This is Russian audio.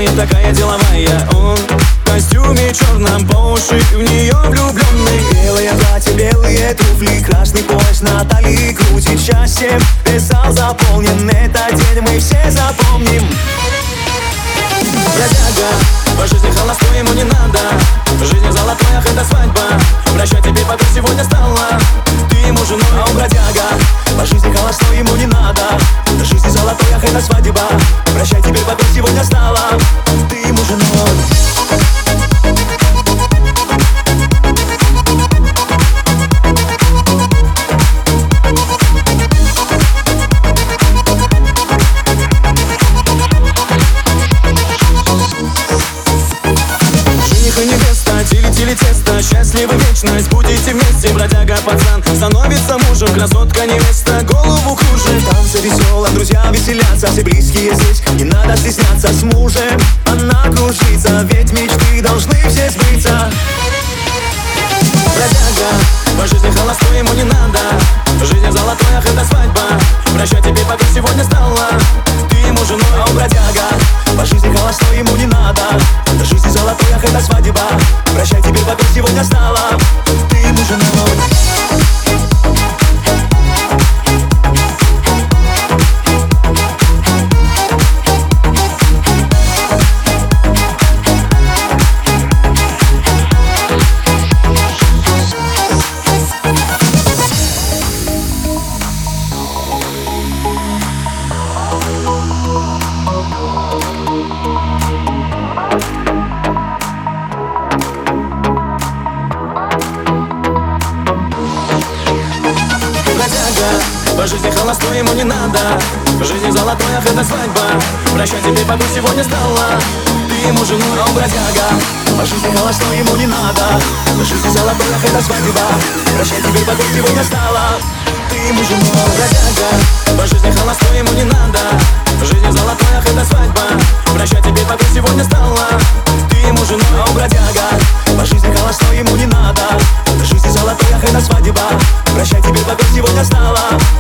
и такая деловая. Он в костюме черном, по уши в нее влюбленный. Белое платье, белые туфли, красный пояс на талии, крутит счастьем. Писал заполнен, этот день мы все запомним. Бродяга, по жизни холостой, ему не надо. Жизнь золотой, ах, это свадьба. Прощай, теперь пока сегодня стала ты ему женой. А он бродяга, по жизни холостой, ему не надо. Жизнь золотой, ах, это свадьба. Прощай, теперь пока сегодня стала ты ему женой. Тесто, счастливы вечность, будете вместе. Бродяга пацан становится мужем, красотка невеста голову кружит. Танцы весело, друзья веселятся, все близкие здесь, не надо стесняться. С мужем она кружится, ведь мечты должны все сбыться. Бродяга, по жизни холостой, ему не надо. Жизнь золотой, ах, это свадьба. Прощай, теперь пока сегодня стала ты ему женой. А он бродяга, по жизни холостой, ему не надо. Жизнь золотой, ах, это свадьба. Прощай, теперь пока сегодня стала ты ему женой. По жизни холостой, ему не надо. Жизнь золотой, ах, это свадьба. Прощай, теперь пока сегодня стала ты ему женой. А он бродяга, по жизни холостой, ему не надо. Жизнь золотой, ах, это свадьба. Прощай, теперь пока сегодня стала ты ему женой. Бродяга, по жизни холостой, ему не надо. Жизнь золотой, ах, это свадьба. Прощай, теперь пока сегодня стала ты ему женой. А он бродяга, по жизни холостой, ему не надо. Жизнь золотой, ах, это свадьба. Прощай, теперь пока сегодня стала